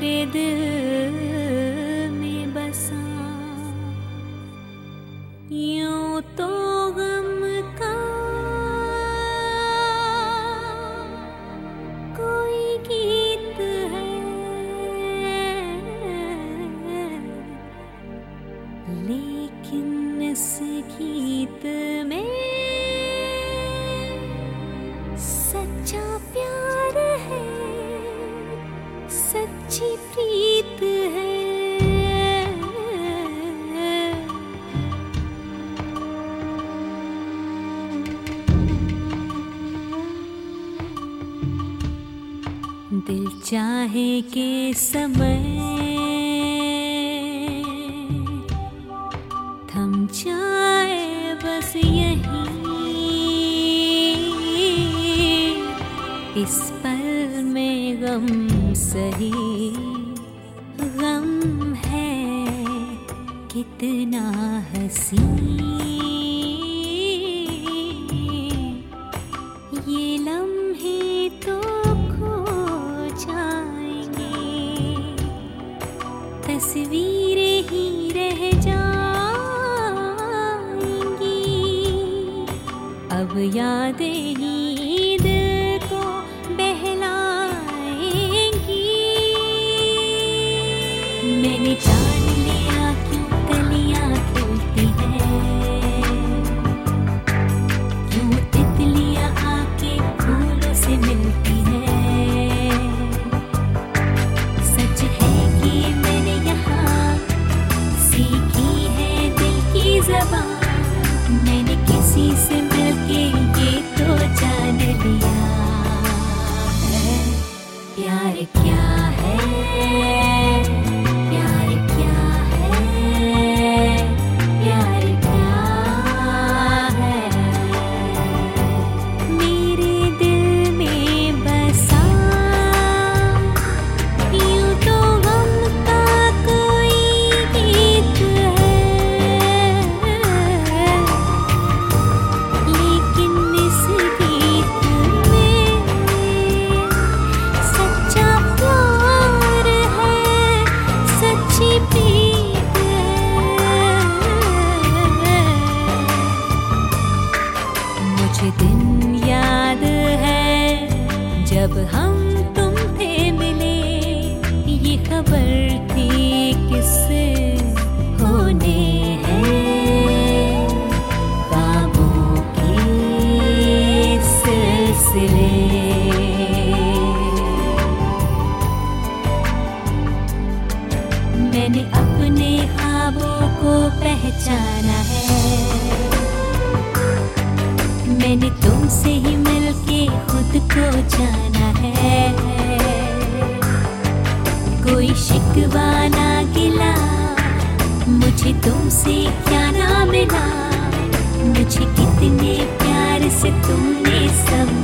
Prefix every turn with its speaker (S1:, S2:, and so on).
S1: मेरे दिल में बसा। यूं तो गम का कोई गीत है, लेकिन इस गीत में सच्चा प्यार है, सच्ची प्रीत है। दिल चाहे के समय थम जाए बस यहीं, इस पल में गम सही। गम है कितना हंसी, ये लम्हे तो खो जाएंगे, तस्वीरें ही रह जाएंगी। अब यादें ही दिल को बहलाएंगी। मैंने जान लिया क्यों कलियां खिलती हैं, क्यों तितलियां आके फूलों से मिलती हैं। सच है कि मैंने यहाँ सीखी है दिल की ज़बान। मैंने किसी से मिलके ये तो जान लिया है, प्यार क्या है, प्यार क्या है, प्यार क्या है। मेरे दिल में बसा, यूं तो गम का कोई गीत है, लेकिन इस गीत में सच्चा प्यार है, सच्ची प्रीत है। मुझे दिन याद है जब हम तुम थे मिले, ये खबर थी किससे होने हैं ख्वाबों के सिलसिले। मैंने अपने ख्वाबों को पहचाना है, मैंने तुमसे ही मिलके खुद को जाना है। कोई शिकवा ना गिला, मुझे तुमसे क्या ना मिला। मुझे कितने प्यार से तुमने सब